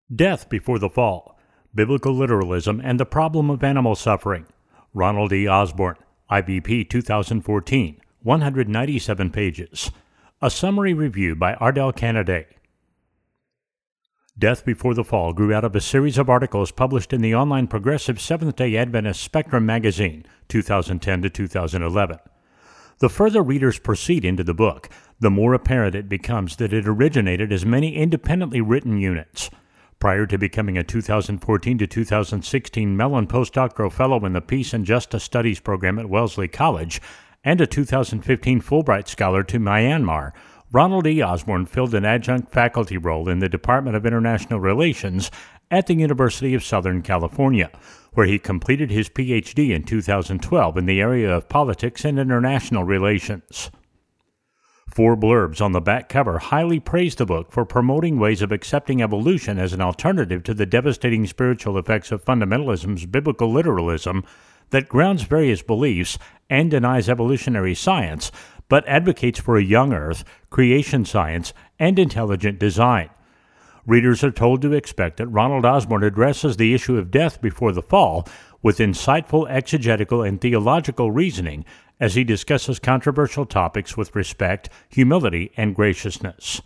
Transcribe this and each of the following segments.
Death Before the Fall, Biblical Literalism and the Problem of Animal Suffering. Ronald E. Osborn, IBP 2014, 197 pages. A summary review by Ardell Canaday. Death Before the Fall grew out of a series of articles published in the online progressive Seventh-day Adventist Spectrum magazine, 2010 to 2011. The further readers proceed into the book, the more apparent it becomes that it originated as many independently written units. Prior to becoming a 2014 to 2016 Mellon Postdoctoral Fellow in the Peace and Justice Studies program at Wellesley College and a 2015 Fulbright Scholar to Myanmar, Ronald E. Osborn filled an adjunct faculty role in the Department of International Relations at the University of Southern California, where he completed his Ph.D. in 2012 in the area of politics and international relations. 4 blurbs on the back cover highly praise the book for promoting ways of accepting evolution as an alternative to the devastating spiritual effects of fundamentalism's biblical literalism that grounds various beliefs and denies evolutionary science, but advocates for a young earth, creation science, and intelligent design. Readers are told to expect that Ronald Osborn addresses the issue of death before the fall with insightful exegetical and theological reasoning as he discusses controversial topics with respect, humility, and graciousness.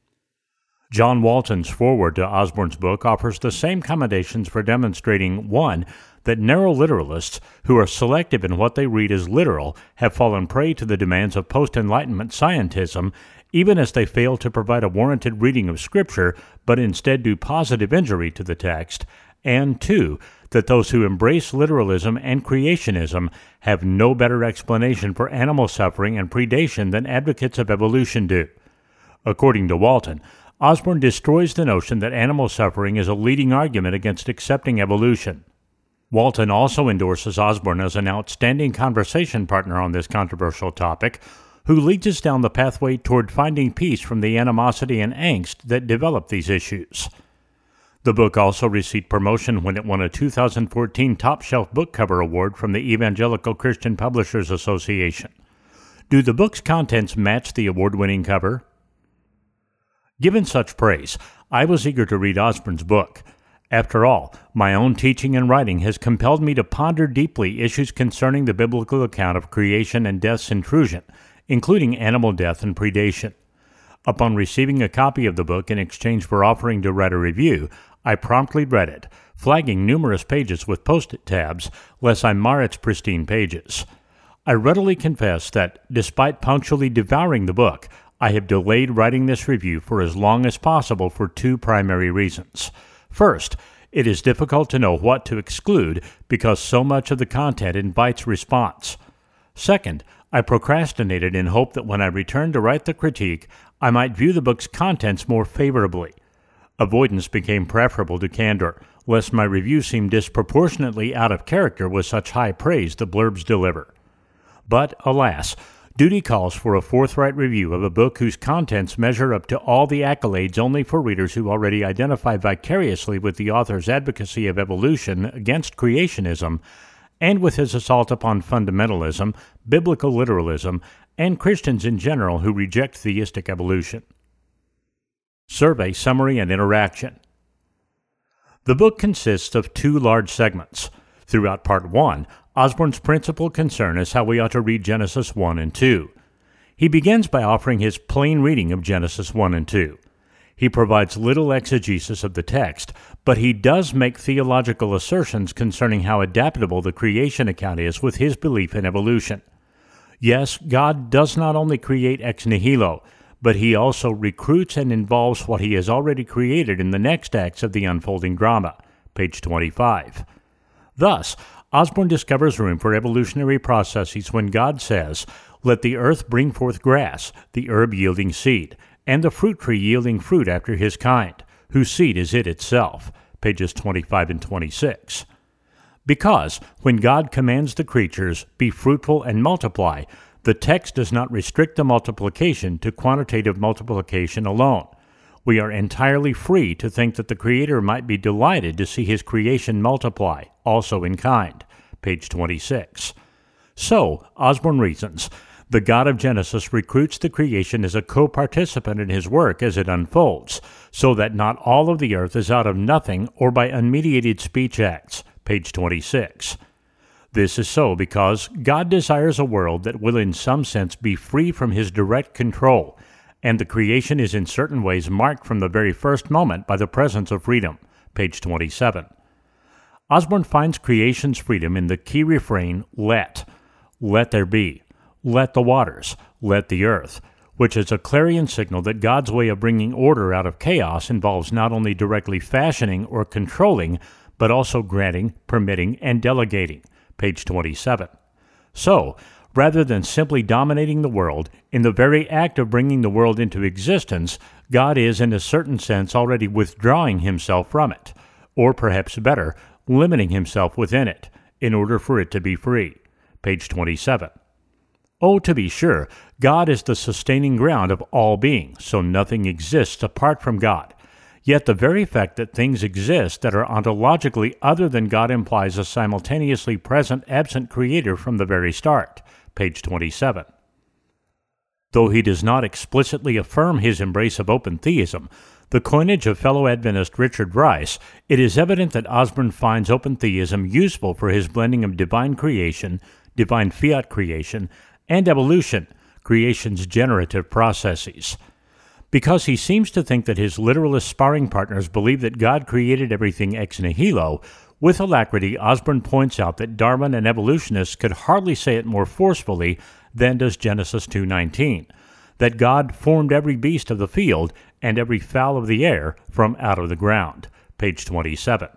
John Walton's foreword to Osborn's book offers the same commendations for demonstrating, 1, that narrow literalists, who are selective in what they read as literal, have fallen prey to the demands of post-Enlightenment scientism, even as they fail to provide a warranted reading of Scripture, but instead do positive injury to the text, and 2, that those who embrace literalism and creationism have no better explanation for animal suffering and predation than advocates of evolution do. According to Walton, Osborn destroys the notion that animal suffering is a leading argument against accepting evolution. Walton also endorses Osborn as an outstanding conversation partner on this controversial topic, who leads us down the pathway toward finding peace from the animosity and angst that develop these issues. The book also received promotion when it won a 2014 Top Shelf Book Cover Award from the Evangelical Christian Publishers Association. Do the book's contents match the award-winning cover? Given such praise, I was eager to read Osborn's book. After all, my own teaching and writing has compelled me to ponder deeply issues concerning the biblical account of creation and death's intrusion, including animal death and predation. Upon receiving a copy of the book in exchange for offering to write a review, I promptly read it, flagging numerous pages with post-it tabs, lest I mar its pristine pages. I readily confess that, despite punctually devouring the book, I have delayed writing this review for as long as possible for 2 primary reasons. First, it is difficult to know what to exclude because so much of the content invites response. Second, I procrastinated in hope that when I returned to write the critique, I might view the book's contents more favorably. Avoidance became preferable to candor, lest my review seem disproportionately out of character with such high praise the blurbs deliver. But, alas, duty calls for a forthright review of a book whose contents measure up to all the accolades only for readers who already identify vicariously with the author's advocacy of evolution against creationism, and with his assault upon fundamentalism, biblical literalism, and Christians in general who reject theistic evolution. Survey, summary, and interaction. The book consists of 2 large segments. Throughout Part 1, Osborn's principal concern is how we ought to read Genesis 1 and 2. He begins by offering his plain reading of Genesis 1 and 2. He provides little exegesis of the text, but he does make theological assertions concerning how adaptable the creation account is with his belief in evolution. Yes, God does not only create ex nihilo, but he also recruits and involves what he has already created in the next acts of the unfolding drama, page 25. Thus, Osborn discovers room for evolutionary processes when God says, "Let the earth bring forth grass, the herb yielding seed, and the fruit tree yielding fruit after his kind, whose seed is it itself," pages 25 and 26. Because, when God commands the creatures, "Be fruitful and multiply," the text does not restrict the multiplication to quantitative multiplication alone. We are entirely free to think that the Creator might be delighted to see his creation multiply, also in kind, page 26. So, Osborn reasons, The God of Genesis recruits the creation as a co-participant in his work as it unfolds, so that not all of the earth is out of nothing or by unmediated speech acts. Page 26. This is so because God desires a world that will in some sense be free from his direct control, and the creation is in certain ways marked from the very first moment by the presence of freedom. Page 27. Osborne finds creation's freedom in the key refrain, let. Let there be. Let the waters. Let the earth, which is a clarion signal that God's way of bringing order out of chaos involves not only directly fashioning or controlling, but also granting, permitting, and delegating. Page 27. So, rather than simply dominating the world, in the very act of bringing the world into existence, God is, in a certain sense, already withdrawing himself from it, or perhaps better, limiting himself within it, in order for it to be free. Page 27. Oh, to be sure, God is the sustaining ground of all being, so nothing exists apart from God. Yet the very fact that things exist that are ontologically other than God implies a simultaneously present-absent creator from the very start. Page 27. Though he does not explicitly affirm his embrace of open theism, the coinage of fellow Adventist Richard Rice, it is evident that Osborne finds open theism useful for his blending of divine creation, divine fiat creation, and evolution, creation's generative processes. Because he seems to think that his literalist sparring partners believe that God created everything ex nihilo, with alacrity Osborne points out that Darwin and evolutionists could hardly say it more forcefully than does Genesis 2:19, that God formed every beast of the field and every fowl of the air from out of the ground. Page 27.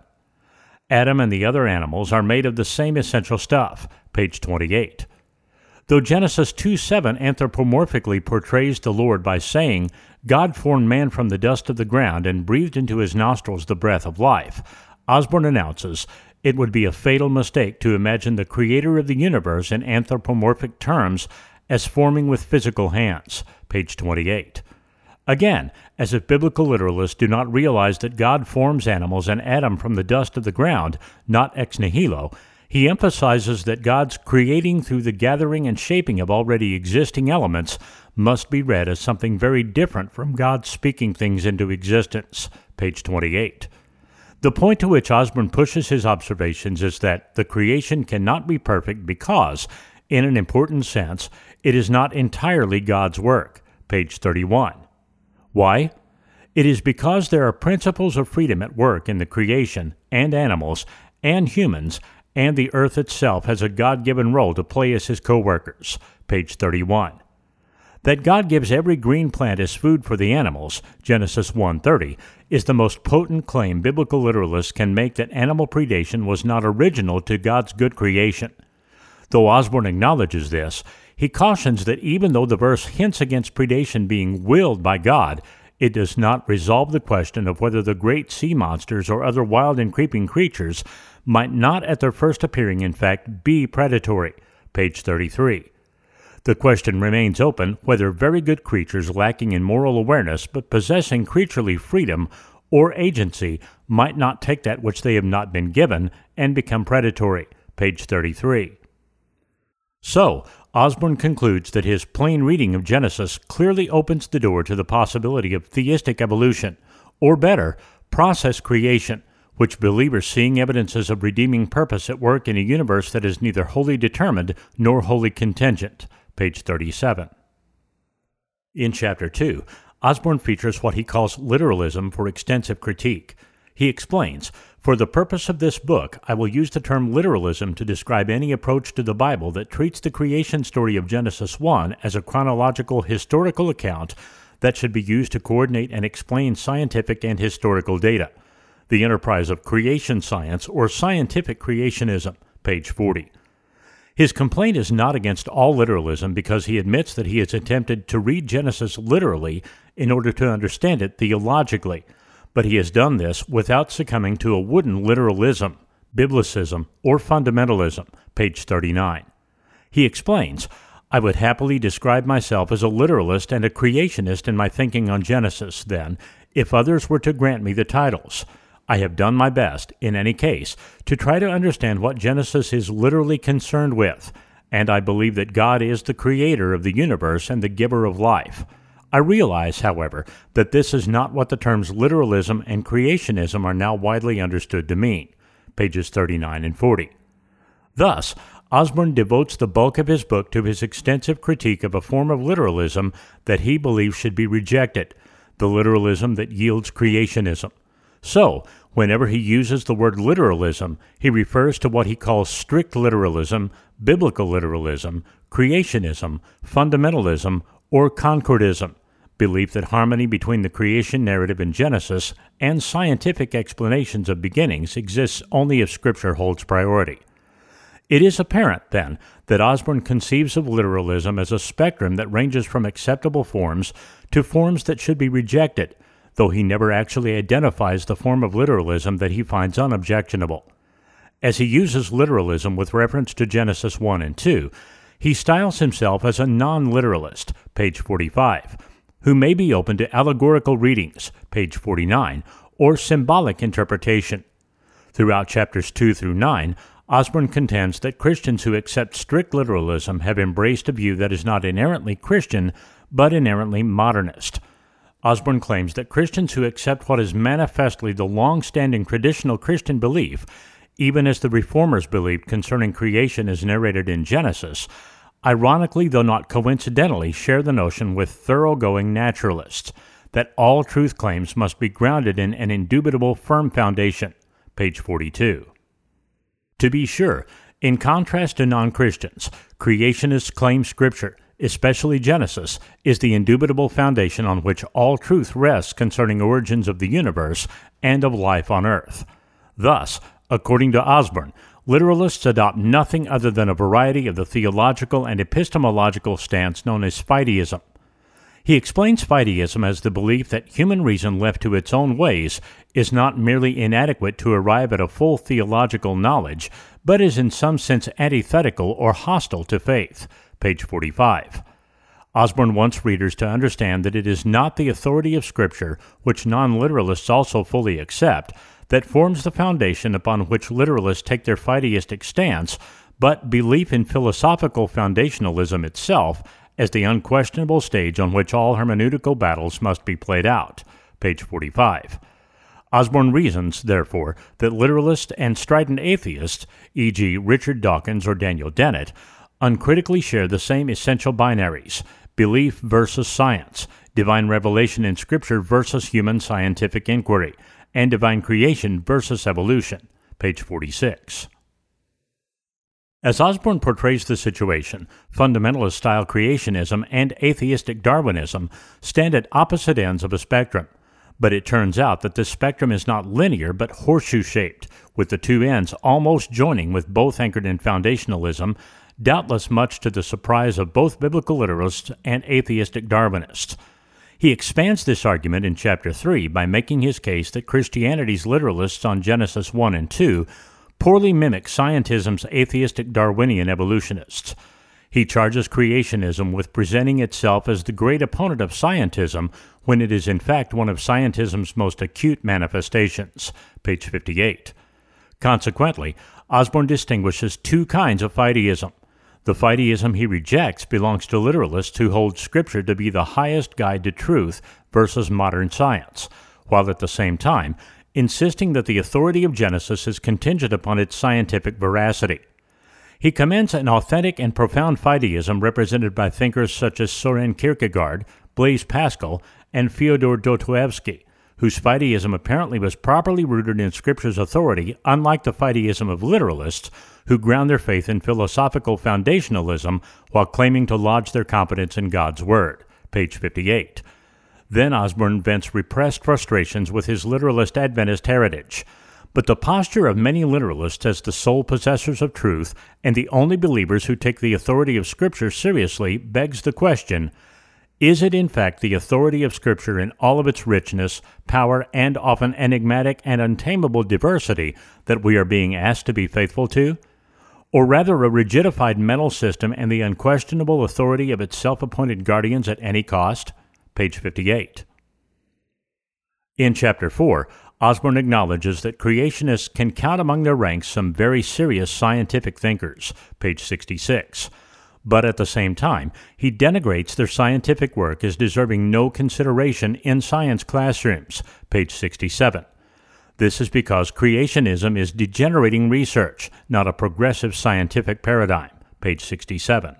Adam and the other animals are made of the same essential stuff. Page 28. Though Genesis 2:7 anthropomorphically portrays the Lord by saying, God formed man from the dust of the ground and breathed into his nostrils the breath of life, Osborne announces, it would be a fatal mistake to imagine the creator of the universe in anthropomorphic terms as forming with physical hands. Page 28. Again, as if biblical literalists do not realize that God forms animals and Adam from the dust of the ground, not ex nihilo, he emphasizes that God's creating through the gathering and shaping of already existing elements must be read as something very different from God speaking things into existence. Page 28. The point to which Osborne pushes his observations is that the creation cannot be perfect because, in an important sense, it is not entirely God's work. Page 31. Why? It is because there are principles of freedom at work in the creation, and animals, and humans, and the earth itself has a God-given role to play as his co-workers. Page 31. That God gives every green plant as food for the animals, Genesis 1:30, is the most potent claim biblical literalists can make that animal predation was not original to God's good creation. Though Osborne acknowledges this, he cautions that even though the verse hints against predation being willed by God, it does not resolve the question of whether the great sea monsters or other wild and creeping creatures might not at their first appearing in fact be predatory. Page 33. The question remains open whether very good creatures lacking in moral awareness but possessing creaturely freedom or agency might not take that which they have not been given and become predatory. Page 33. So, Osborne concludes that his plain reading of Genesis clearly opens the door to the possibility of theistic evolution, or better, process creation, which believers seeing evidences of redeeming purpose at work in a universe that is neither wholly determined nor wholly contingent. Page 37. In Chapter 2, Osborne features what he calls literalism for extensive critique. He explains, for the purpose of this book, I will use the term literalism to describe any approach to the Bible that treats the creation story of Genesis 1 as a chronological historical account that should be used to coordinate and explain scientific and historical data. The enterprise of creation science or scientific creationism, page 40. His complaint is not against all literalism because he admits that he has attempted to read Genesis literally in order to understand it theologically, but he has done this without succumbing to a wooden literalism, biblicism, or fundamentalism, page 39. He explains, I would happily describe myself as a literalist and a creationist in my thinking on Genesis, then, if others were to grant me the titles. I have done my best, in any case, to try to understand what Genesis is literally concerned with, and I believe that God is the creator of the universe and the giver of life. I realize, however, that this is not what the terms literalism and creationism are now widely understood to mean. Pages 39 and 40. Thus, Osborne devotes the bulk of his book to his extensive critique of a form of literalism that he believes should be rejected, the literalism that yields creationism. So, whenever he uses the word literalism, he refers to what he calls strict literalism, biblical literalism, creationism, fundamentalism, or concordism, belief that harmony between the creation narrative in Genesis and scientific explanations of beginnings exists only if Scripture holds priority. It is apparent, then, that Osborne conceives of literalism as a spectrum that ranges from acceptable forms to forms that should be rejected, though he never actually identifies the form of literalism that he finds unobjectionable. As he uses literalism with reference to Genesis 1 and 2, he styles himself as a non-literalist, page 45, who may be open to allegorical readings, page 49, or symbolic interpretation. Throughout chapters 2 through 9, Osborne contends that Christians who accept strict literalism have embraced a view that is not inherently Christian, but inherently modernist. Osborne claims that Christians who accept what is manifestly the long-standing traditional Christian belief, even as the Reformers believed concerning creation as narrated in Genesis, ironically though not coincidentally share the notion with thoroughgoing naturalists, that all truth claims must be grounded in an indubitable firm foundation, page 42. To be sure, in contrast to non-Christians, creationists claim Scripture, especially Genesis, is the indubitable foundation on which all truth rests concerning origins of the universe and of life on earth. Thus, according to Osborne, literalists adopt nothing other than a variety of the theological and epistemological stance known as fideism. He explains fideism as the belief that human reason left to its own ways is not merely inadequate to arrive at a full theological knowledge, but is in some sense antithetical or hostile to faith, page 45. Osborne wants readers to understand that it is not the authority of Scripture, which non-literalists also fully accept, that forms the foundation upon which literalists take their fideistic stance, but belief in philosophical foundationalism itself as the unquestionable stage on which all hermeneutical battles must be played out, page 45. Osborne reasons, therefore, that literalists and strident atheists, e.g. Richard Dawkins or Daniel Dennett, uncritically share the same essential binaries, belief versus science, divine revelation in Scripture versus human scientific inquiry, and divine creation versus evolution, page 46. As Osborne portrays the situation, fundamentalist-style creationism and atheistic Darwinism stand at opposite ends of a spectrum. But it turns out that this spectrum is not linear but horseshoe-shaped, with the two ends almost joining with both anchored in foundationalism, doubtless much to the surprise of both biblical literalists and atheistic Darwinists. He expands this argument in Chapter 3 by making his case that Christianity's literalists on Genesis 1 and 2 poorly mimic scientism's atheistic Darwinian evolutionists. He charges creationism with presenting itself as the great opponent of scientism when it is in fact one of scientism's most acute manifestations, page 58. Consequently, Osborne distinguishes two kinds of fideism. The fideism he rejects belongs to literalists who hold Scripture to be the highest guide to truth versus modern science, while at the same time insisting that the authority of Genesis is contingent upon its scientific veracity. He commends an authentic and profound fideism represented by thinkers such as Soren Kierkegaard, Blaise Pascal, and Fyodor Dostoevsky, whose fideism apparently was properly rooted in Scripture's authority, unlike the fideism of literalists, who ground their faith in philosophical foundationalism while claiming to lodge their competence in God's Word, page 58. Then Osborne vents repressed frustrations with his literalist Adventist heritage. But the posture of many literalists as the sole possessors of truth and the only believers who take the authority of Scripture seriously begs the question, is it in fact the authority of Scripture in all of its richness, power, and often enigmatic and untamable diversity that we are being asked to be faithful to? Or rather a rigidified mental system and the unquestionable authority of its self-appointed guardians at any cost? Page 58. In Chapter 4, Osborne acknowledges that creationists can count among their ranks some very serious scientific thinkers, page 66. But at the same time, he denigrates their scientific work as deserving no consideration in science classrooms, page 67. This is because creationism is degenerating research, not a progressive scientific paradigm, page 67.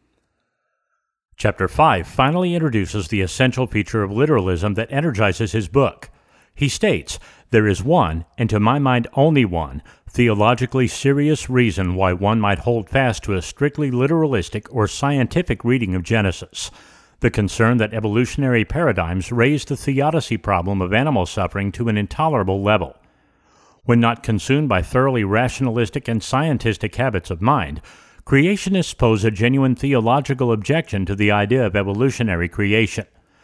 Chapter 5 finally introduces the essential feature of literalism that energizes his book. He states, "There is one, and to my mind only one, theologically serious reason why one might hold fast to a strictly literalistic or scientific reading of Genesis, the concern that evolutionary paradigms raise the theodicy problem of animal suffering to an intolerable level. When not consumed by thoroughly rationalistic and scientistic habits of mind, creationists pose a genuine theological objection to the idea of evolutionary creation.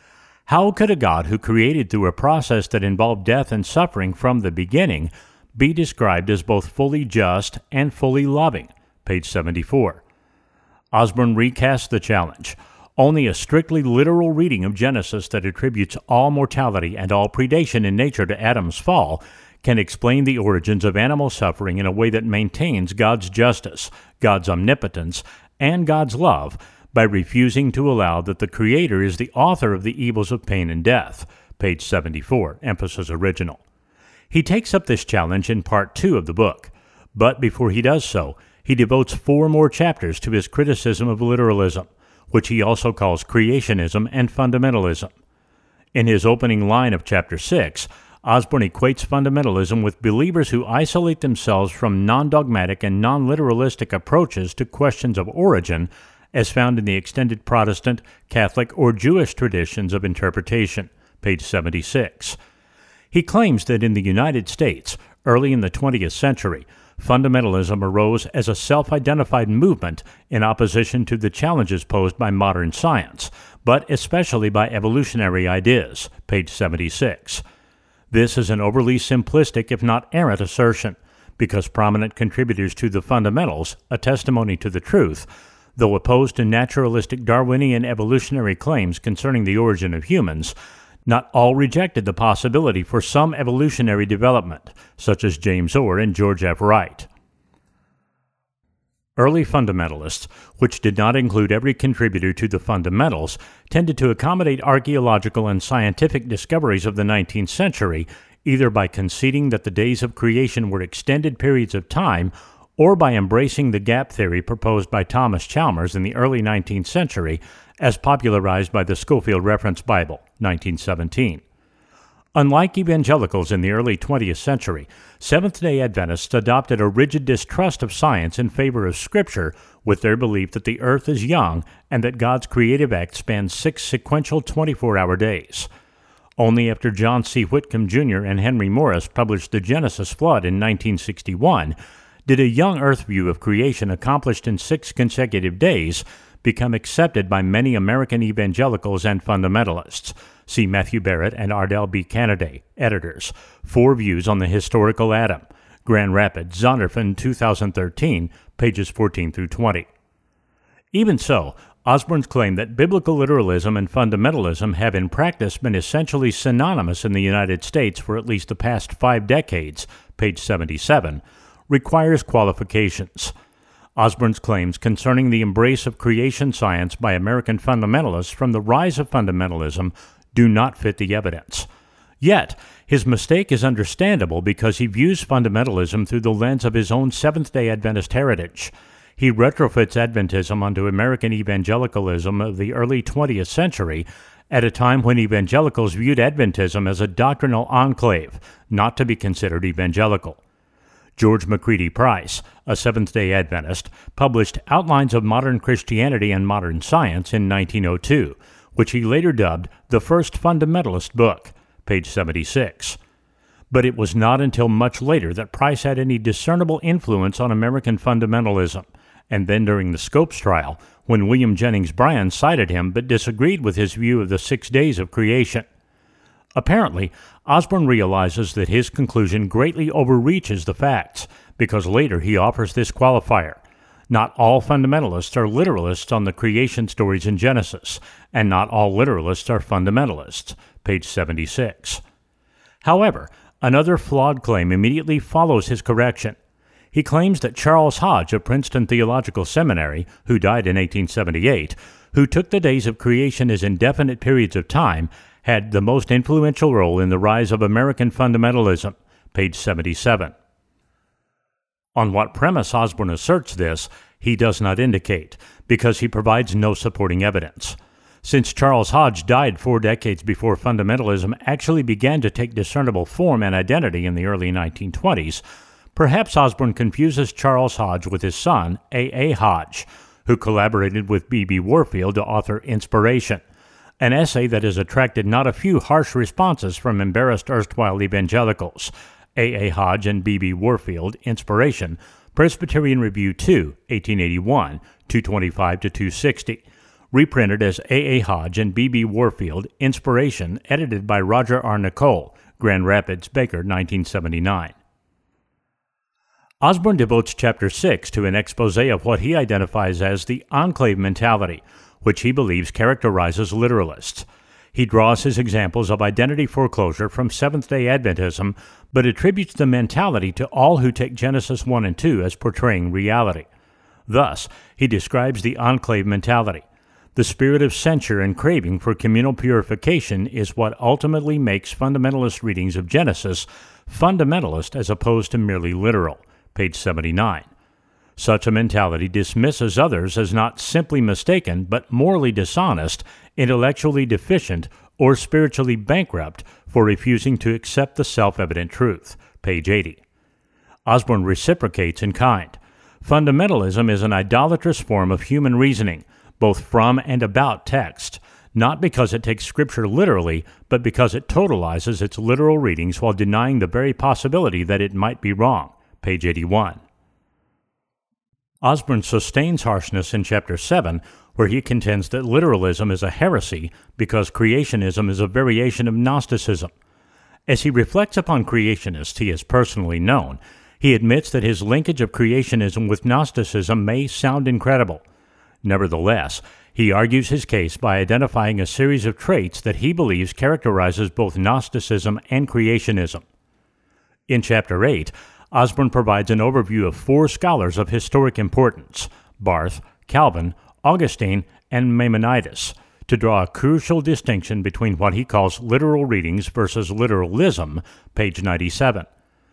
How could a God who created through a process that involved death and suffering from the beginning be described as both fully just and fully loving?" Page 74. Osborne recasts the challenge. Only a strictly literal reading of Genesis that attributes all mortality and all predation in nature to Adam's fall can explain the origins of animal suffering in a way that maintains God's justice, God's omnipotence, and God's love, by refusing to allow that the Creator is the author of the evils of pain and death, page 74, emphasis original. He takes up this challenge in part 2 of the book, but before he does so, he devotes 4 more chapters to his criticism of literalism, which he also calls creationism and fundamentalism. In his opening line of chapter 6, Osborne equates fundamentalism with believers who isolate themselves from non-dogmatic and non-literalistic approaches to questions of origin as found in the extended Protestant, Catholic, or Jewish traditions of interpretation, page 76. He claims that in the United States, early in the 20th century, fundamentalism arose as a self-identified movement in opposition to the challenges posed by modern science, but especially by evolutionary ideas, page 76. This is an overly simplistic, if not errant, assertion, because prominent contributors to the Fundamentals, a testimony to the truth, though opposed to naturalistic Darwinian evolutionary claims concerning the origin of humans, not all rejected the possibility for some evolutionary development, such as James Orr and George F. Wright. Early fundamentalists, which did not include every contributor to the Fundamentals, tended to accommodate archaeological and scientific discoveries of the 19th century, either by conceding that the days of creation were extended periods of time, or by embracing the gap theory proposed by Thomas Chalmers in the early 19th century, as popularized by the Scofield Reference Bible, 1917. Unlike evangelicals in the early 20th century, Seventh-day Adventists adopted a rigid distrust of science in favor of Scripture, with their belief that the earth is young and that God's creative act spans 6 sequential 24-hour days. Only after John C. Whitcomb Jr. and Henry Morris published The Genesis Flood in 1961 did a young earth view of creation accomplished in 6 consecutive days become accepted by many American evangelicals and fundamentalists. See Matthew Barrett and Ardell B. Canaday, editors. 4 Views on the Historical Adam. Grand Rapids, Zondervan, 2013, pages 14 through 20. Even so, Osborne's claim that biblical literalism and fundamentalism have in practice been essentially synonymous in the United States for at least the past 5 decades, page 77, requires qualifications. Osborne's claims concerning the embrace of creation science by American fundamentalists from the rise of fundamentalism do not fit the evidence. Yet, his mistake is understandable because he views fundamentalism through the lens of his own Seventh-day Adventist heritage. He retrofits Adventism onto American evangelicalism of the early 20th century at a time when evangelicals viewed Adventism as a doctrinal enclave, not to be considered evangelical. George McCready Price, a Seventh-day Adventist, published Outlines of Modern Christianity and Modern Science in 1902, which he later dubbed the First Fundamentalist Book, page 76. But it was not until much later that Price had any discernible influence on American fundamentalism, and then during the Scopes trial, when William Jennings Bryan cited him but disagreed with his view of the 6 days of creation. Apparently, Osborne realizes that his conclusion greatly overreaches the facts, because later he offers this qualifier. Not all fundamentalists are literalists on the creation stories in Genesis, and not all literalists are fundamentalists, page 76. However, Another flawed claim immediately follows his correction. He claims that Charles Hodge of Princeton Theological Seminary, who died in 1878, who took the days of creation as indefinite periods of time, had the most influential role in the rise of American fundamentalism, page 77. On what premise Osborne asserts this, he does not indicate, because he provides no supporting evidence. Since Charles Hodge died 4 decades before fundamentalism actually began to take discernible form and identity in the early 1920s, perhaps Osborne confuses Charles Hodge with his son, A. Hodge, who collaborated with B.B. Warfield to author Inspiration, an essay that has attracted not a few harsh responses from embarrassed erstwhile evangelicals. A. Hodge and B.B. Warfield, Inspiration, Presbyterian Review 2, 1881, 225-260, reprinted as A. Hodge and B.B. Warfield, Inspiration, edited by Roger R. Nicole, Grand Rapids, Baker, 1979. Osborne devotes Chapter 6 to an expose of what he identifies as the enclave mentality, which he believes characterizes literalists. He draws his examples of identity foreclosure from Seventh-day Adventism, but attributes the mentality to all who take Genesis 1 and 2 as portraying reality. Thus, he describes the enclave mentality. The spirit of censure and craving for communal purification is what ultimately makes fundamentalist readings of Genesis fundamentalist as opposed to merely literal, page 79. Such a mentality dismisses others as not simply mistaken, but morally dishonest, intellectually deficient, or spiritually bankrupt for refusing to accept the self-evident truth, page 80. Osborne reciprocates in kind. Fundamentalism is an idolatrous form of human reasoning, both from and about text, not because it takes Scripture literally, but because it totalizes its literal readings while denying the very possibility that it might be wrong, page 81. Osborne sustains harshness in Chapter 7, where he contends that literalism is a heresy because creationism is a variation of Gnosticism. As he reflects upon creationists he has personally known, he admits that his linkage of creationism with Gnosticism may sound incredible. Nevertheless, he argues his case by identifying a series of traits that he believes characterizes both Gnosticism and creationism. In Chapter 8, Osborne provides an overview of 4 scholars of historic importance, Barth, Calvin, Augustine, and Maimonides, to draw a crucial distinction between what he calls literal readings versus literalism, page 97.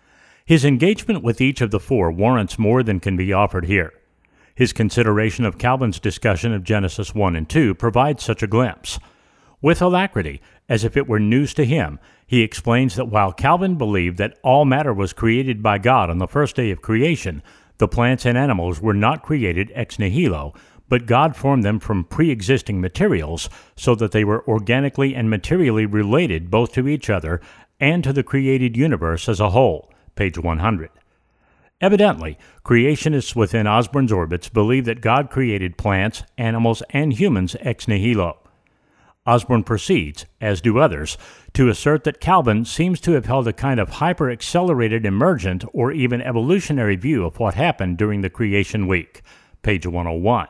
His engagement with each of the 4 warrants more than can be offered here. His consideration of Calvin's discussion of Genesis 1 and 2 provides such a glimpse. With alacrity, as if it were news to him, he explains that while Calvin believed that all matter was created by God on the first day of creation, the plants and animals were not created ex nihilo, but God formed them from pre-existing materials so that they were organically and materially related both to each other and to the created universe as a whole, page 100. Evidently, creationists within Osborne's orbits believe that God created plants, animals, and humans ex nihilo. Osborne proceeds, as do others, to assert that Calvin seems to have held a kind of hyper-accelerated emergent or even evolutionary view of what happened during the creation week, page 101.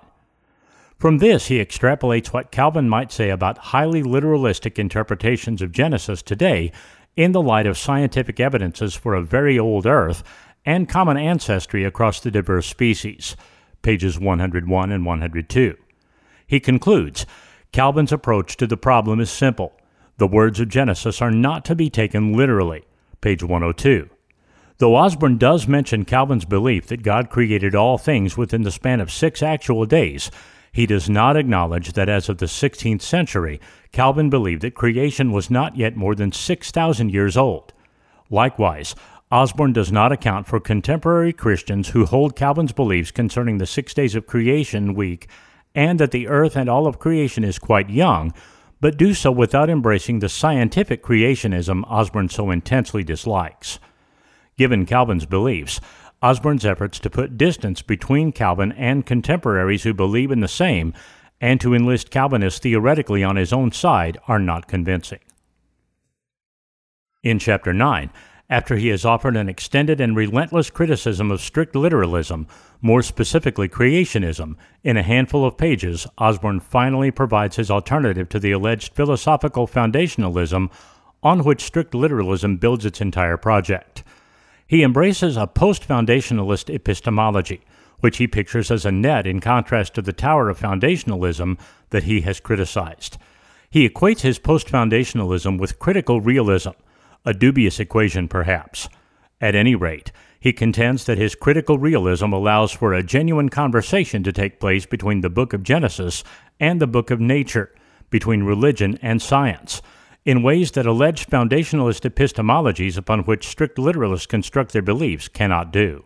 From this, he extrapolates what Calvin might say about highly literalistic interpretations of Genesis today in the light of scientific evidences for a very old Earth and common ancestry across the diverse species, pages 101 and 102. He concludes, Calvin's approach to the problem is simple. The words of Genesis are not to be taken literally, page 102. Though Osborne does mention Calvin's belief that God created all things within the span of 6 actual days, he does not acknowledge that as of the 16th century, Calvin believed that creation was not yet more than 6,000 years old. Likewise, Osborne does not account for contemporary Christians who hold Calvin's beliefs concerning the 6 days of creation week and that the earth and all of creation is quite young, but do so without embracing the scientific creationism Osborne so intensely dislikes. Given Calvin's beliefs, Osborne's efforts to put distance between Calvin and contemporaries who believe in the same and to enlist Calvinists theoretically on his own side are not convincing. In Chapter 9, after he has offered an extended and relentless criticism of strict literalism, more specifically creationism, in a handful of pages, Osborne finally provides his alternative to the alleged philosophical foundationalism on which strict literalism builds its entire project. He embraces a post-foundationalist epistemology, which he pictures as a net in contrast to the tower of foundationalism that he has criticized. He equates his post-foundationalism with critical realism, a dubious equation perhaps. At any rate, he contends that his critical realism allows for a genuine conversation to take place between the book of Genesis and the book of nature, between religion and science, in ways that alleged foundationalist epistemologies upon which strict literalists construct their beliefs cannot do.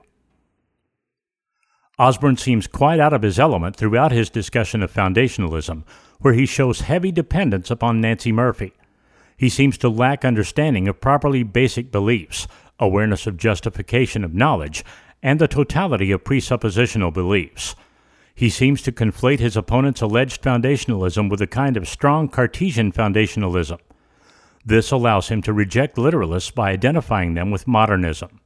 Osborne seems quite out of his element throughout his discussion of foundationalism, where he shows heavy dependence upon Nancy Murphy. He seems to lack understanding of properly basic beliefs, awareness of justification of knowledge, and the totality of presuppositional beliefs. He seems to conflate his opponent's alleged foundationalism with a kind of strong Cartesian foundationalism. This allows him to reject literalists by identifying them with modernism.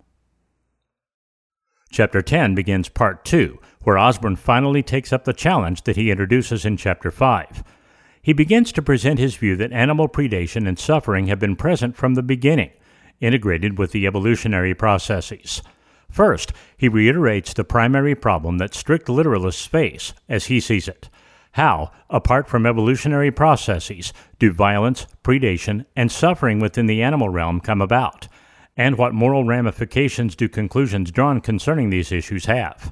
Chapter 10 begins Part 2, where Osborne finally takes up the challenge that he introduces in Chapter 5. He begins to present his view that animal predation and suffering have been present from the beginning, integrated with the evolutionary processes. First, he reiterates the primary problem that strict literalists face, as he sees it. How, apart from evolutionary processes, do violence, predation, and suffering within the animal realm come about? And what moral ramifications do conclusions drawn concerning these issues have?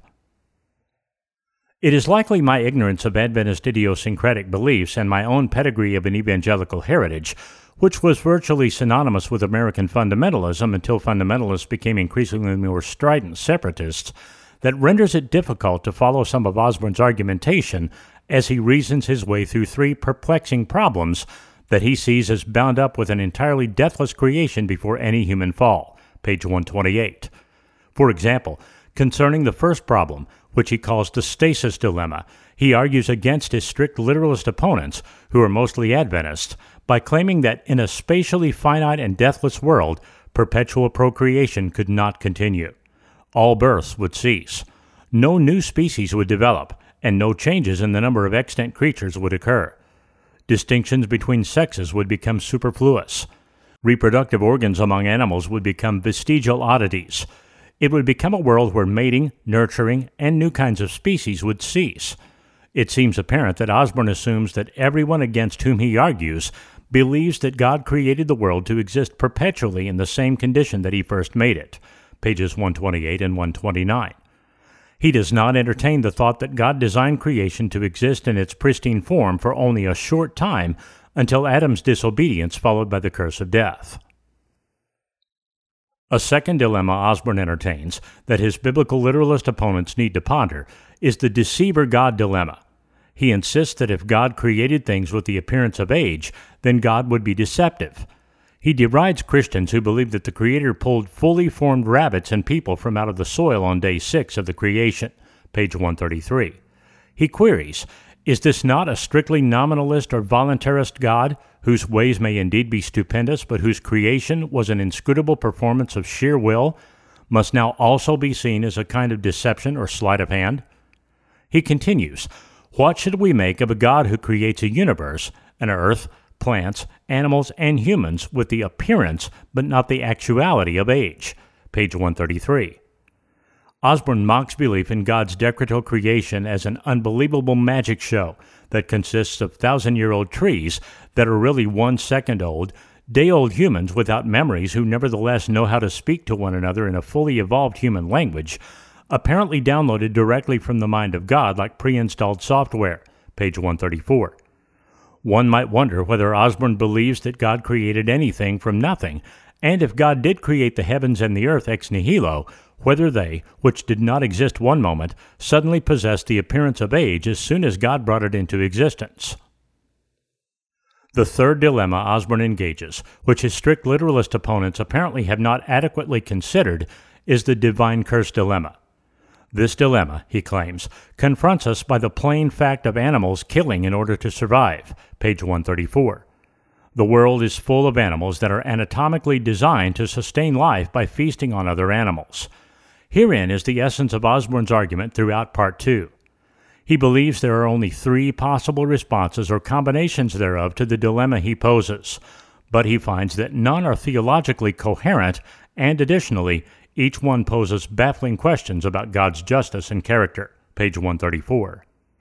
It is likely my ignorance of Adventist idiosyncratic beliefs and my own pedigree of an evangelical heritage, which was virtually synonymous with American fundamentalism until fundamentalists became increasingly more strident separatists, that renders it difficult to follow some of Osborne's argumentation as he reasons his way through three perplexing problems that he sees as bound up with an entirely deathless creation before any human fall, page 128. For example, concerning the first problem, which he calls the stasis dilemma, he argues against his strict literalist opponents, who are mostly Adventists, by claiming that in a spatially finite and deathless world, perpetual procreation could not continue. All births would cease. No new species would develop, and no changes in the number of extant creatures would occur. Distinctions between sexes would become superfluous. Reproductive organs among animals would become vestigial oddities. It would become a world where mating, nurturing, and new kinds of species would cease. It seems apparent that Osborne assumes that everyone against whom he argues believes that God created the world to exist perpetually in the same condition that he first made it, pages 128 and 129. He does not entertain the thought that God designed creation to exist in its pristine form for only a short time until Adam's disobedience followed by the curse of death. A second dilemma Osborne entertains that his biblical literalist opponents need to ponder is the deceiver-God dilemma. He insists that if God created things with the appearance of age, then God would be deceptive. He derides Christians who believe that the Creator pulled fully formed rabbits and people from out of the soil on day 6 of the creation, page 133. He queries, is this not a strictly nominalist or voluntarist God, whose ways may indeed be stupendous, but whose creation was an inscrutable performance of sheer will, must now also be seen as a kind of deception or sleight of hand? He continues, what should we make of a God who creates a universe, an earth, plants, animals, and humans with the appearance but not the actuality of age? Page 133. Osborne mocks belief in God's decretal creation as an unbelievable magic show that consists of thousand-year-old trees that are really 1 second old, day-old humans without memories who nevertheless know how to speak to one another in a fully evolved human language, apparently downloaded directly from the mind of God like pre-installed software, page 134. One might wonder whether Osborne believes that God created anything from nothing, and if God did create the heavens and the earth ex nihilo, whether they, which did not exist one moment, suddenly possessed the appearance of age as soon as God brought it into existence. The third dilemma Osborne engages, which his strict literalist opponents apparently have not adequately considered, is the divine curse dilemma. This dilemma, he claims, confronts us by the plain fact of animals killing in order to survive, page 134. The world is full of animals that are anatomically designed to sustain life by feasting on other animals. Herein is the essence of Osborne's argument throughout Part 2. He believes there are only 3 possible responses or combinations thereof to the dilemma he poses, but he finds that none are theologically coherent, and additionally, each one poses baffling questions about God's justice and character. Page 134.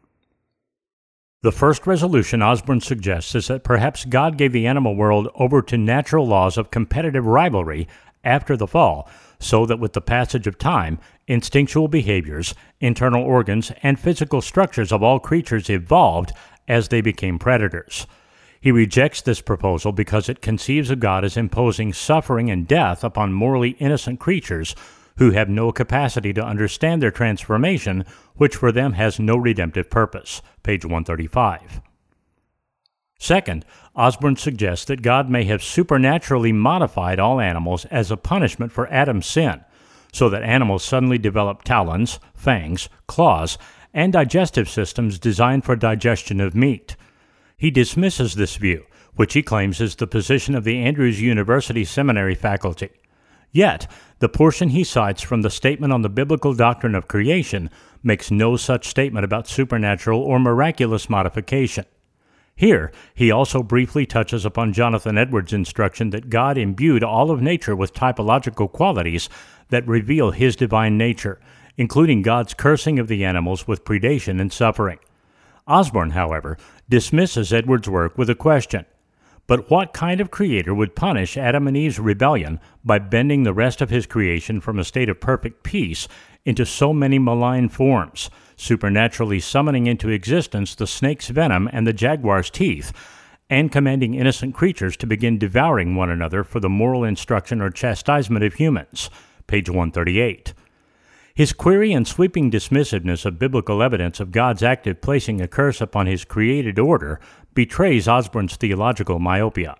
The first resolution Osborn suggests is that perhaps God gave the animal world over to natural laws of competitive rivalry after the fall, so that with the passage of time, instinctual behaviors, internal organs, and physical structures of all creatures evolved as they became predators. He rejects this proposal because it conceives of God as imposing suffering and death upon morally innocent creatures who have no capacity to understand their transformation, which for them has no redemptive purpose. Page 135. Second, Osborn suggests that God may have supernaturally modified all animals as a punishment for Adam's sin, so that animals suddenly develop talons, fangs, claws, and digestive systems designed for digestion of meat. He dismisses this view, which he claims is the position of the Andrews University Seminary faculty. Yet, the portion he cites from the Statement on the Biblical Doctrine of Creation makes no such statement about supernatural or miraculous modification. Here, he also briefly touches upon Jonathan Edwards' instruction that God imbued all of nature with typological qualities that reveal his divine nature, including God's cursing of the animals with predation and suffering. Osborn, however, dismisses Edwards' work with a question. But what kind of creator would punish Adam and Eve's rebellion by bending the rest of his creation from a state of perfect peace into so many malign forms, supernaturally summoning into existence the snake's venom and the jaguar's teeth, and commanding innocent creatures to begin devouring one another for the moral instruction or chastisement of humans? Page 138. His query and sweeping dismissiveness of biblical evidence of God's act of placing a curse upon his created order betrays Osborn's theological myopia.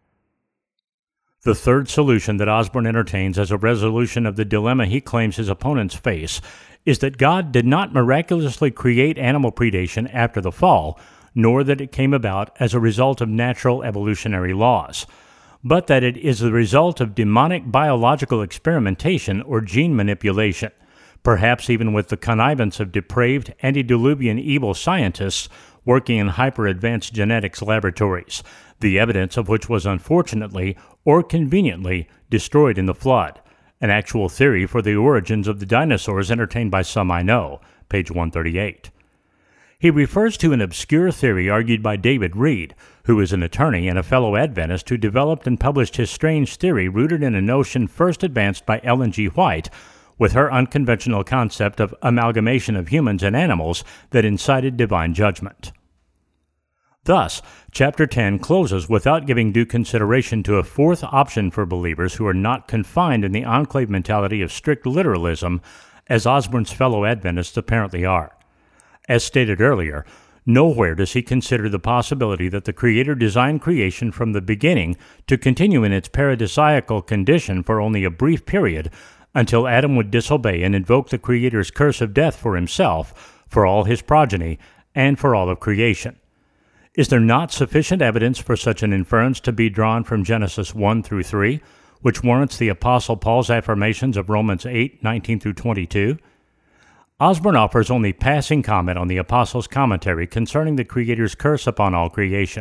The third solution that Osborn entertains as a resolution of the dilemma he claims his opponents face is that God did not miraculously create animal predation after the fall, nor that it came about as a result of natural evolutionary laws, but that it is the result of demonic biological experimentation or gene manipulation, perhaps even with the connivance of depraved antediluvian evil scientists working in hyper-advanced genetics laboratories, the evidence of which was unfortunately or conveniently destroyed in the flood, an actual theory for the origins of the dinosaurs entertained by some I know, page 138. He refers to an obscure theory argued by David Reed, who is an attorney and a fellow Adventist who developed and published his strange theory rooted in a notion first advanced by Ellen G. White, with her unconventional concept of amalgamation of humans and animals that incited divine judgment. Thus, Chapter 10 closes without giving due consideration to a fourth option for believers who are not confined in the enclave mentality of strict literalism, as Osborn's fellow Adventists apparently are. As stated earlier, nowhere does he consider the possibility that the Creator designed creation from the beginning to continue in its paradisiacal condition for only a brief period until Adam would disobey and invoke the Creator's curse of death for himself, for all his progeny, and for all of creation. Is there not sufficient evidence for such an inference to be drawn from Genesis 1 through 3, which warrants the Apostle Paul's affirmations of Romans 8, 19 through 22? Osborn offers only passing comment on the Apostle's commentary concerning the Creator's curse upon all creation.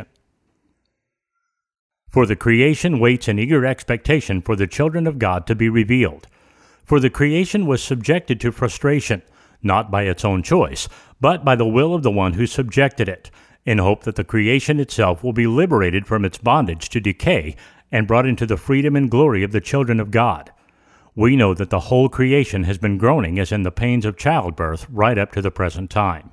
For the creation waits in eager expectation for the children of God to be revealed. For the creation was subjected to frustration, not by its own choice, but by the will of the one who subjected it, in hope that the creation itself will be liberated from its bondage to decay and brought into the freedom and glory of the children of God. We know that the whole creation has been groaning as in the pains of childbirth right up to the present time.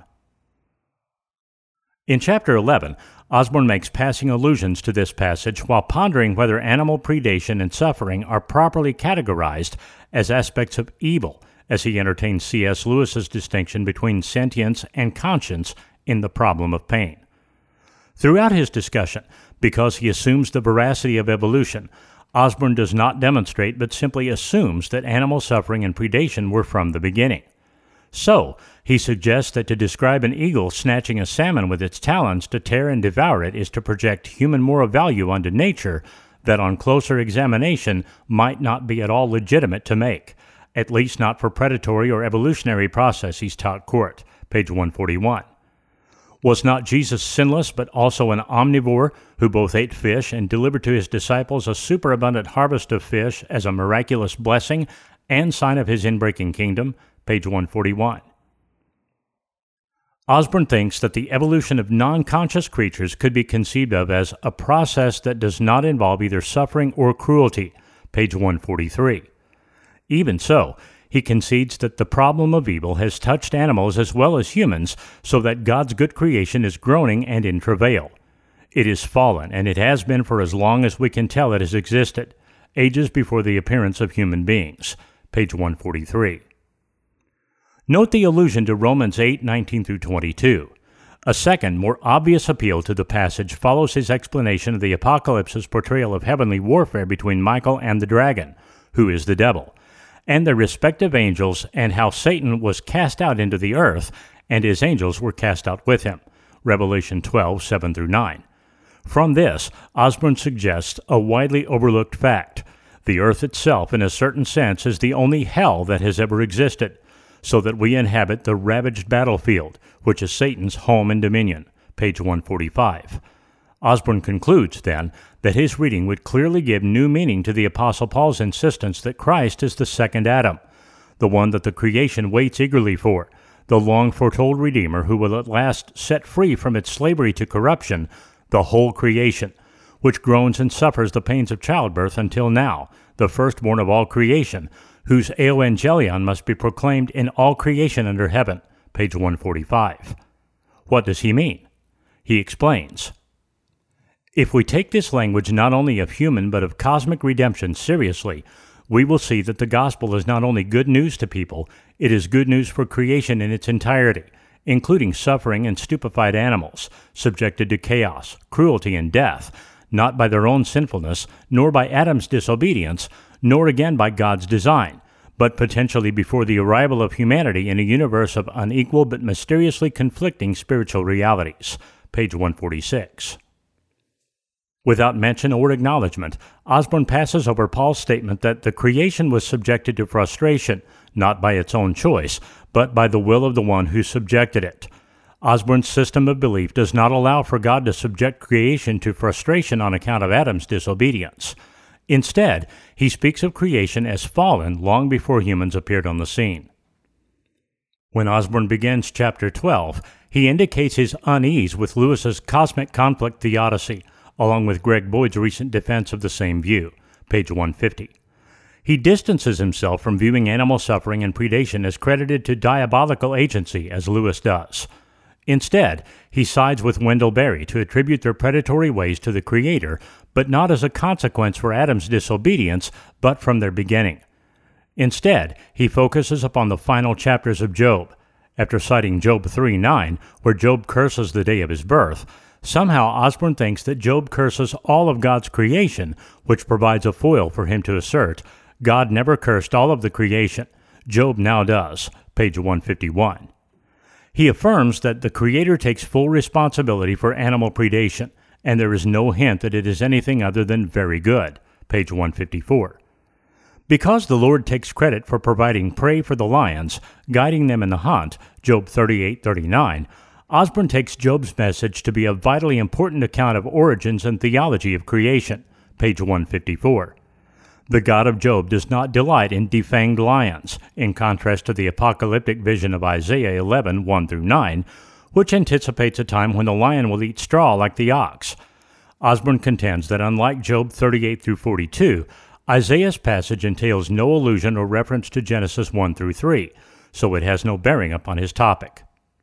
In Chapter 11, Osborn makes passing allusions to this passage while pondering whether animal predation and suffering are properly categorized as aspects of evil, as he entertains C.S. Lewis's distinction between sentience and conscience in The Problem of Pain. Throughout his discussion, because he assumes the veracity of evolution, Osborn does not demonstrate but simply assumes that animal suffering and predation were from the beginning. So, he suggests that to describe an eagle snatching a salmon with its talons to tear and devour it is to project human moral value onto nature that on closer examination might not be at all legitimate to make, at least not for predatory or evolutionary processes taught court, page 141. Was not Jesus sinless, but also an omnivore who both ate fish and delivered to his disciples a superabundant harvest of fish as a miraculous blessing and sign of his inbreaking kingdom? Page 141. Osborne thinks that the evolution of non-conscious creatures could be conceived of as a process that does not involve either suffering or cruelty. Page 143. Even so, he concedes that the problem of evil has touched animals as well as humans, so that God's good creation is groaning and in travail. It is fallen, and it has been for as long as we can tell it has existed, ages before the appearance of human beings. Page 143. Note the allusion to Romans 8:19-22. A second, more obvious appeal to the passage follows his explanation of the Apocalypse's portrayal of heavenly warfare between Michael and the dragon, who is the devil, and their respective angels, and how Satan was cast out into the earth, and his angels were cast out with him. Revelation 12:7-9. From this, Osborne suggests a widely overlooked fact. The earth itself, in a certain sense, is the only hell that has ever existed, so that we inhabit the ravaged battlefield, which is Satan's home and dominion. Page 145. Osborne concludes, then, that his reading would clearly give new meaning to the Apostle Paul's insistence that Christ is the second Adam, the one that the creation waits eagerly for, the long-foretold Redeemer who will at last set free from its slavery to corruption the whole creation, which groans and suffers the pains of childbirth until now, the firstborn of all creation, whose euangelion must be proclaimed in all creation under heaven. Page 145. What does he mean? He explains, if we take this language not only of human but of cosmic redemption seriously, we will see that the gospel is not only good news to people, it is good news for creation in its entirety, including suffering and stupefied animals, subjected to chaos, cruelty, and death, not by their own sinfulness, nor by Adam's disobedience, nor again by God's design, but potentially before the arrival of humanity in a universe of unequal but mysteriously conflicting spiritual realities. Page 146. Without mention or acknowledgement, Osborne passes over Paul's statement that the creation was subjected to frustration, not by its own choice, but by the will of the one who subjected it. Osborne's system of belief does not allow for God to subject creation to frustration on account of Adam's disobedience. Instead, he speaks of creation as fallen long before humans appeared on the scene. When Osborne begins chapter 12, he indicates his unease with Lewis's cosmic conflict theodicy, along with Greg Boyd's recent defense of the same view, page 150. He distances himself from viewing animal suffering and predation as credited to diabolical agency, as Lewis does. Instead, he sides with Wendell Berry to attribute their predatory ways to the Creator, but not as a consequence for Adam's disobedience, but from their beginning. Instead, he focuses upon the final chapters of Job. After citing Job 3:9, where Job curses the day of his birth, somehow Osborne thinks that Job curses all of God's creation, which provides a foil for him to assert, God never cursed all of the creation. Job now does, page 151. He affirms that the Creator takes full responsibility for animal predation, and there is no hint that it is anything other than very good, page 154. Because the Lord takes credit for providing prey for the lions, guiding them in the hunt, Job 38:39, Osborne takes Job's message to be a vitally important account of origins and theology of creation, page 154. The God of Job does not delight in defanged lions, in contrast to the apocalyptic vision of Isaiah 11:1-9, which anticipates a time when the lion will eat straw like the ox. Osborne contends that unlike Job 38-42, Isaiah's passage entails no allusion or reference to Genesis 1-3, so it has no bearing upon his topic.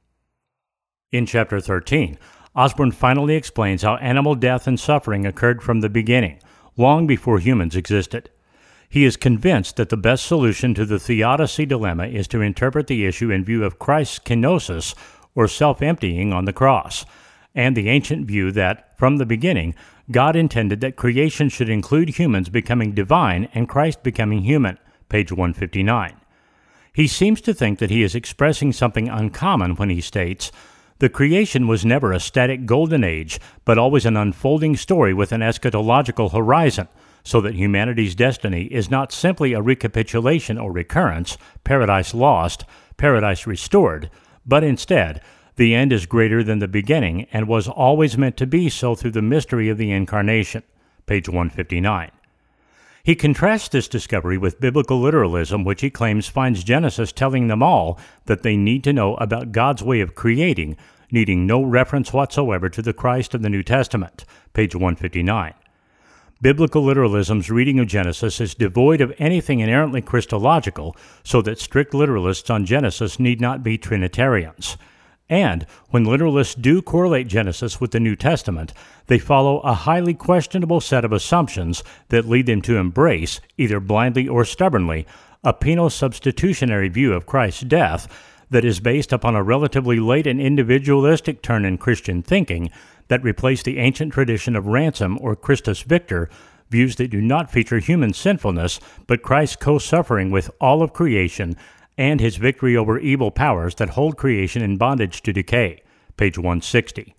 In chapter 13, Osborne finally explains how animal death and suffering occurred from the beginning, long before humans existed. He is convinced that the best solution to the theodicy dilemma is to interpret the issue in view of Christ's kenosis, or self-emptying on the cross, and the ancient view that, from the beginning, God intended that creation should include humans becoming divine and Christ becoming human, page 159. He seems to think that he is expressing something uncommon when he states, the creation was never a static golden age, but always an unfolding story with an eschatological horizon, so that humanity's destiny is not simply a recapitulation or recurrence, paradise lost, paradise restored, but instead, The end is greater than the beginning and was always meant to be so through the mystery of the Incarnation, page 159. He contrasts this discovery with biblical literalism, which he claims finds Genesis telling them all that they need to know about God's way of creating, needing no reference whatsoever to the Christ of the New Testament, page 159. Biblical literalism's reading of Genesis is devoid of anything inherently Christological, so that strict literalists on Genesis need not be Trinitarians. And when literalists do correlate Genesis with the New Testament, they follow a highly questionable set of assumptions that lead them to embrace, either blindly or stubbornly, a penal substitutionary view of Christ's death that is based upon a relatively late and individualistic turn in Christian thinking that replaced the ancient tradition of ransom or Christus Victor, views that do not feature human sinfulness, but Christ's co-suffering with all of creation and his victory over evil powers that hold creation in bondage to decay, page 160.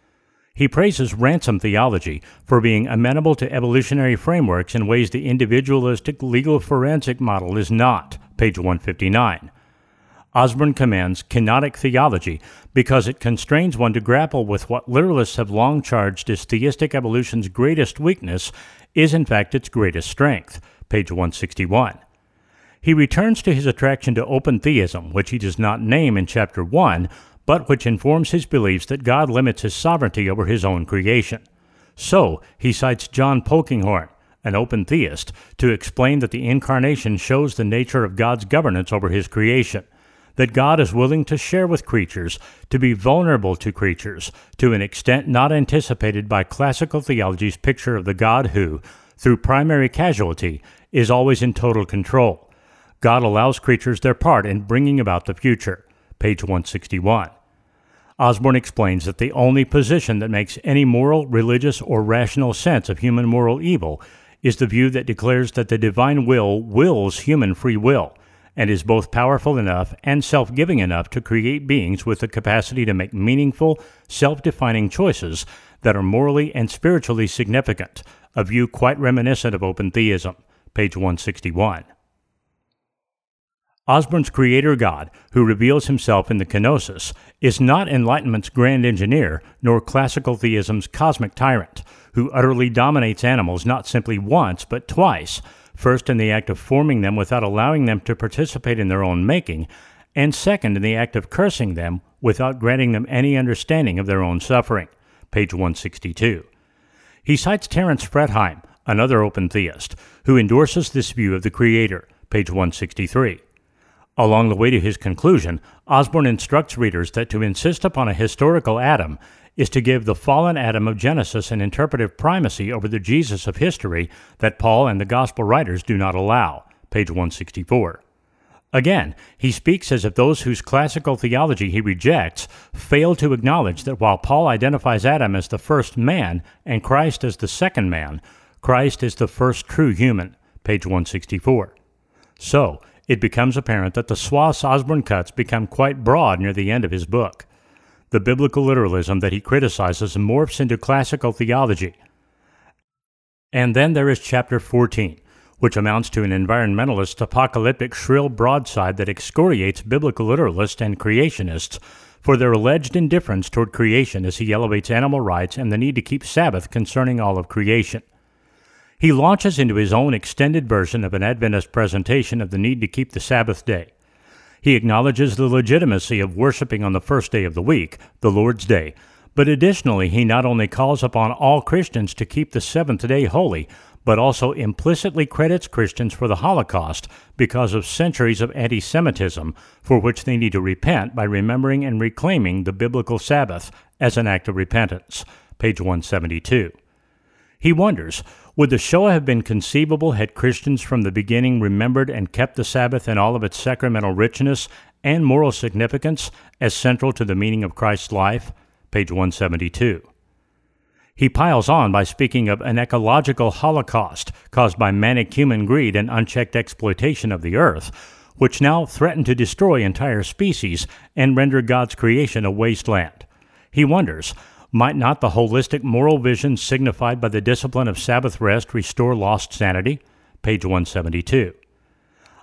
He praises ransom theology for being amenable to evolutionary frameworks in ways the individualistic legal forensic model is not, page 159. Osborne commends kenotic theology because it constrains one to grapple with what literalists have long charged as theistic evolution's greatest weakness is in fact its greatest strength, page 161. He returns to his attraction to open theism, which he does not name in chapter 1, but which informs his beliefs that God limits his sovereignty over his own creation. So, he cites John Polkinghorne, an open theist, to explain that the Incarnation shows the nature of God's governance over his creation, that God is willing to share with creatures, to be vulnerable to creatures, to an extent not anticipated by classical theology's picture of the God who, through primary casualty, is always in total control. God allows creatures their part in bringing about the future, page 161. Osborne explains that the only position that makes any moral, religious, or rational sense of human moral evil is the view that declares that the divine will wills human free will, and is both powerful enough and self-giving enough to create beings with the capacity to make meaningful, self-defining choices that are morally and spiritually significant, a view quite reminiscent of open theism, page 161. Osborne's creator God, who reveals himself in the kenosis, is not Enlightenment's grand engineer, nor classical theism's cosmic tyrant, who utterly dominates animals not simply once, but twice, first in the act of forming them without allowing them to participate in their own making, and second in the act of cursing them without granting them any understanding of their own suffering, page 162. He cites Terence Fretheim, another open theist, who endorses this view of the Creator, page 163. Along the way to his conclusion, Osborne instructs readers that to insist upon a historical Adam is to give the fallen Adam of Genesis an interpretive primacy over the Jesus of history that Paul and the Gospel writers do not allow, page 164. Again, he speaks as if those whose classical theology he rejects fail to acknowledge that while Paul identifies Adam as the first man and Christ as the second man, Christ is the first true human, page 164. So, it becomes apparent that the swaths Osborne cuts become quite broad near the end of his book. The biblical literalism that he criticizes morphs into classical theology. And then there is chapter 14, which amounts to an environmentalist's apocalyptic shrill broadside that excoriates biblical literalists and creationists for their alleged indifference toward creation as he elevates animal rights and the need to keep Sabbath concerning all of creation. He launches into his own extended version of an Adventist presentation of the need to keep the Sabbath day. He acknowledges the legitimacy of worshiping on the first day of the week, the Lord's Day, but additionally he not only calls upon all Christians to keep the seventh day holy, but also implicitly credits Christians for the Holocaust because of centuries of anti-Semitism, for which they need to repent by remembering and reclaiming the biblical Sabbath as an act of repentance, page 172. He wonders, would the Shoah have been conceivable had Christians from the beginning remembered and kept the Sabbath in all of its sacramental richness and moral significance as central to the meaning of Christ's life? Page 172. He piles on by speaking of an ecological holocaust caused by manic human greed and unchecked exploitation of the earth, which now threaten to destroy entire species and render God's creation a wasteland. He wonders, might not the holistic moral vision signified by the discipline of Sabbath rest restore lost sanity? Page 172.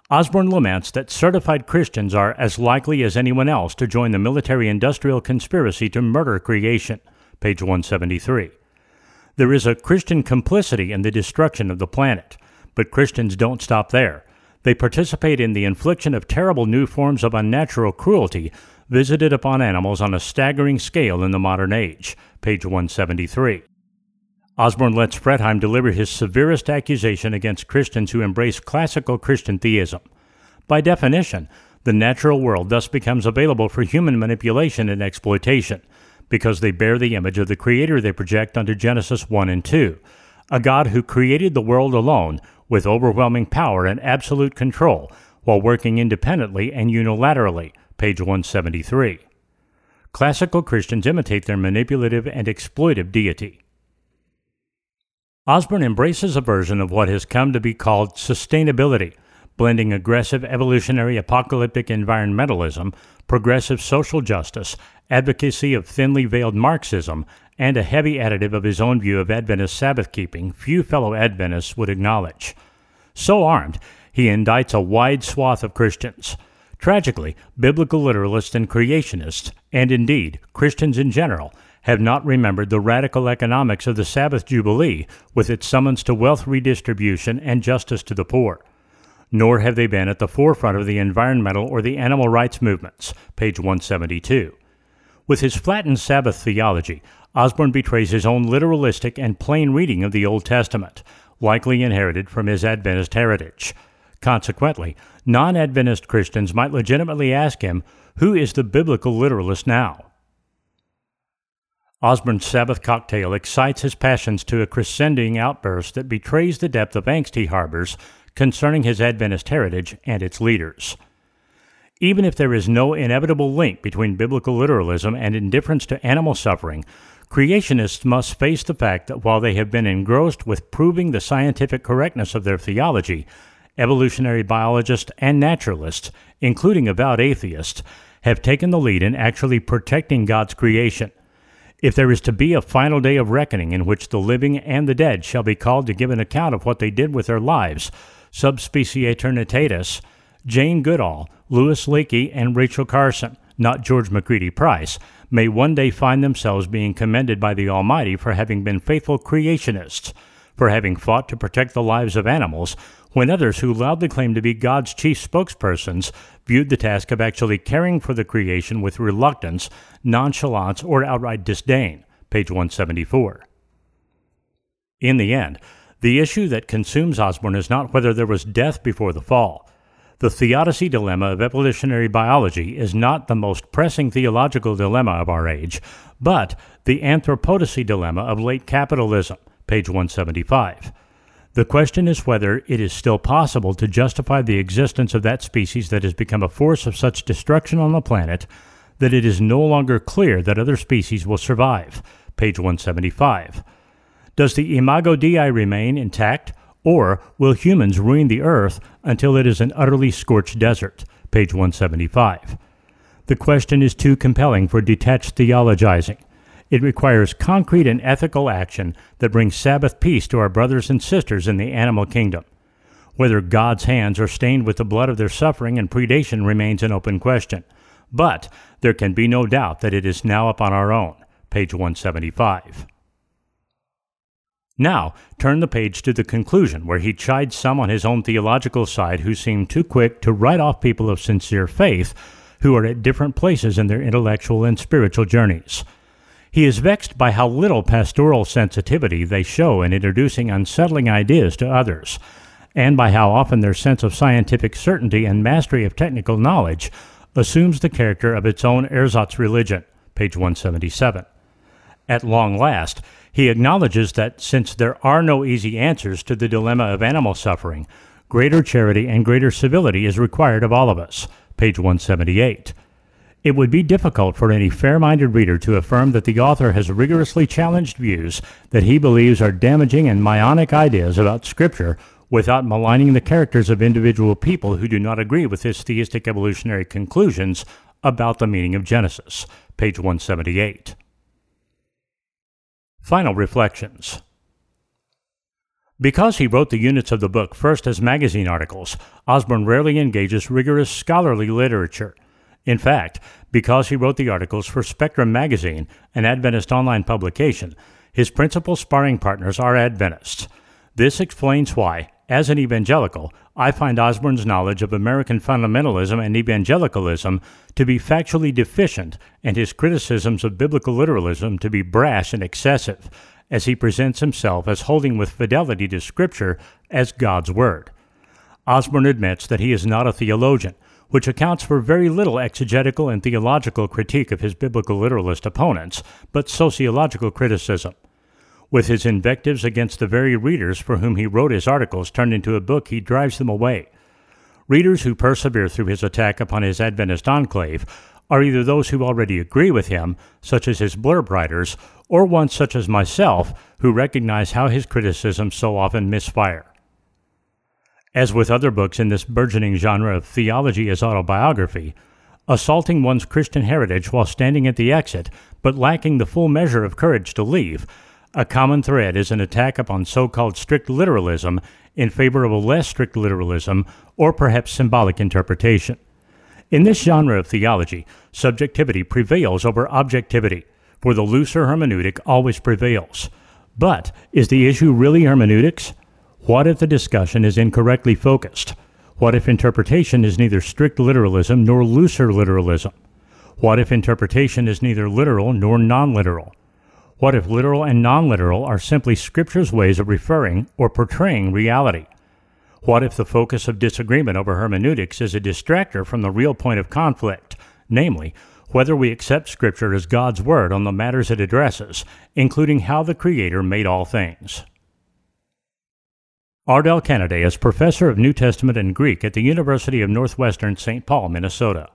Osborne laments that certified Christians are as likely as anyone else to join the military-industrial conspiracy to murder creation, page 173. There is a Christian complicity in the destruction of the planet, but Christians don't stop there. They participate in the infliction of terrible new forms of unnatural cruelty visited upon animals on a staggering scale in the modern age, page 173. Osborne lets Fretheim deliver his severest accusation against Christians who embrace classical Christian theism. By definition, the natural world thus becomes available for human manipulation and exploitation, because they bear the image of the Creator they project onto Genesis 1 and 2, a God who created the world alone with overwhelming power and absolute control, while working independently and unilaterally, page 173. Classical Christians imitate their manipulative and exploitive deity. Osborne embraces a version of what has come to be called sustainability, blending aggressive evolutionary apocalyptic environmentalism, progressive social justice, advocacy of thinly veiled Marxism, and a heavy additive of his own view of Adventist Sabbath-keeping few fellow Adventists would acknowledge. So armed, he indicts a wide swath of Christians. Tragically, biblical literalists and creationists, and indeed Christians in general, have not remembered the radical economics of the Sabbath Jubilee with its summons to wealth redistribution and justice to the poor. Nor have they been at the forefront of the environmental or the animal rights movements, page 172. With his flattened Sabbath theology, Osborne betrays his own literalistic and plain reading of the Old Testament, likely inherited from his Adventist heritage. Consequently, non-Adventist Christians might legitimately ask him, who is the biblical literalist now? Osborne's Sabbath cocktail excites his passions to a crescendoing outburst that betrays the depth of angst he harbors concerning his Adventist heritage and its leaders. Even if there is no inevitable link between biblical literalism and indifference to animal suffering, creationists must face the fact that while they have been engrossed with proving the scientific correctness of their theology, evolutionary biologists and naturalists, including avowed atheists, have taken the lead in actually protecting God's creation. If there is to be a final day of reckoning in which the living and the dead shall be called to give an account of what they did with their lives, subspecie aeternitatis, Jane Goodall, Louis Leakey, and Rachel Carson, not George McCready Price, may one day find themselves being commended by the Almighty for having been faithful creationists, for having fought to protect the lives of animals, when others who loudly claim to be God's chief spokespersons viewed the task of actually caring for the creation with reluctance, nonchalance, or outright disdain, page 174. In the end, the issue that consumes Osborne is not whether there was death before the fall. The theodicy dilemma of evolutionary biology is not the most pressing theological dilemma of our age, but the anthropodicy dilemma of late capitalism, page 175. The question is whether it is still possible to justify the existence of that species that has become a force of such destruction on the planet that it is no longer clear that other species will survive, page 175. Does the imago Dei remain intact, or will humans ruin the earth until it is an utterly scorched desert, page 175? The question is too compelling for detached theologizing. It requires concrete and ethical action that brings Sabbath peace to our brothers and sisters in the animal kingdom. Whether God's hands are stained with the blood of their suffering and predation remains an open question, but there can be no doubt that it is now upon our own, page 175. Now, turn the page to the conclusion, where he chides some on his own theological side who seem too quick to write off people of sincere faith who are at different places in their intellectual and spiritual journeys. He is vexed by how little pastoral sensitivity they show in introducing unsettling ideas to others, and by how often their sense of scientific certainty and mastery of technical knowledge assumes the character of its own ersatz religion, page 177. At long last, he acknowledges that since there are no easy answers to the dilemma of animal suffering, greater charity and greater civility is required of all of us, page 178. It would be difficult for any fair-minded reader to affirm that the author has rigorously challenged views that he believes are damaging and myopic ideas about Scripture without maligning the characters of individual people who do not agree with his theistic evolutionary conclusions about the meaning of Genesis, page 178. Final reflections. Because he wrote the units of the book first as magazine articles, Osborne rarely engages rigorous scholarly literature. In fact, because he wrote the articles for Spectrum magazine, an Adventist online publication, his principal sparring partners are Adventists. This explains why, as an evangelical, I find Osborne's knowledge of American fundamentalism and evangelicalism to be factually deficient and his criticisms of biblical literalism to be brash and excessive, as he presents himself as holding with fidelity to Scripture as God's Word. Osborne admits that he is not a theologian, which accounts for very little exegetical and theological critique of his biblical literalist opponents, but sociological criticism. With his invectives against the very readers for whom he wrote his articles turned into a book, he drives them away. Readers who persevere through his attack upon his Adventist enclave are either those who already agree with him, such as his blurb writers, or ones such as myself, who recognize how his criticisms so often misfire. As with other books in this burgeoning genre of theology as autobiography, assaulting one's Christian heritage while standing at the exit, but lacking the full measure of courage to leave, a common thread is an attack upon so-called strict literalism in favor of a less strict literalism or perhaps symbolic interpretation. In this genre of theology, subjectivity prevails over objectivity, for the looser hermeneutic always prevails. But is the issue really hermeneutics? What if the discussion is incorrectly focused? What if interpretation is neither strict literalism nor looser literalism? What if interpretation is neither literal nor non-literal? What if literal and non-literal are simply Scripture's ways of referring or portraying reality? What if the focus of disagreement over hermeneutics is a distractor from the real point of conflict, namely, whether we accept Scripture as God's Word on the matters it addresses, including how the Creator made all things? Ardell Kennedy is professor of New Testament and Greek at the University of Northwestern St. Paul, Minnesota.